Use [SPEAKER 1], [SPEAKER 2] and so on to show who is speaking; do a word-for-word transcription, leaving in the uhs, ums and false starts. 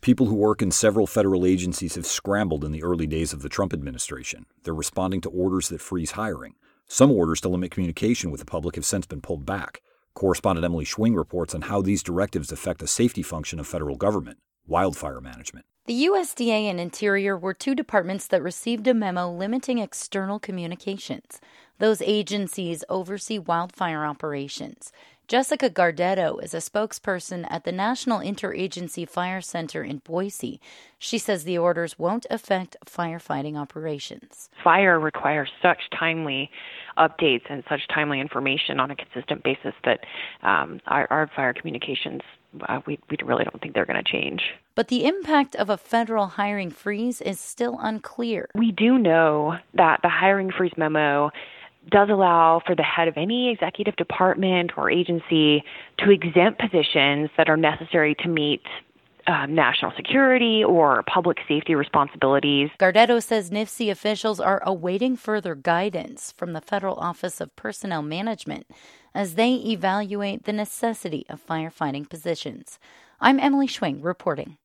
[SPEAKER 1] People who work in several federal agencies have scrambled in the early days of the Trump administration. They're responding to orders that freeze hiring. Some orders to limit communication with the public have since been pulled back. Correspondent Emily Schwing reports on how these directives affect a safety function of federal government, wildfire management.
[SPEAKER 2] The U S D A and Interior were two departments that received a memo limiting external communications. Those agencies oversee wildfire operations. Jessica Gardetto is a spokesperson at the National Interagency Fire Center in Boise. She says the orders won't affect firefighting operations.
[SPEAKER 3] Fire requires such timely updates and such timely information on a consistent basis that um, our, our fire communications, uh, we, we really don't think they're going to change.
[SPEAKER 2] But the impact of a federal hiring freeze is still unclear.
[SPEAKER 3] We do know that the hiring freeze memo does allow for the head of any executive department or agency to exempt positions that are necessary to meet uh, national security or public safety responsibilities.
[SPEAKER 2] Gardetto says N I F C officials are awaiting further guidance from the Federal Office of Personnel Management as they evaluate the necessity of firefighting positions. I'm Emily Schwing reporting.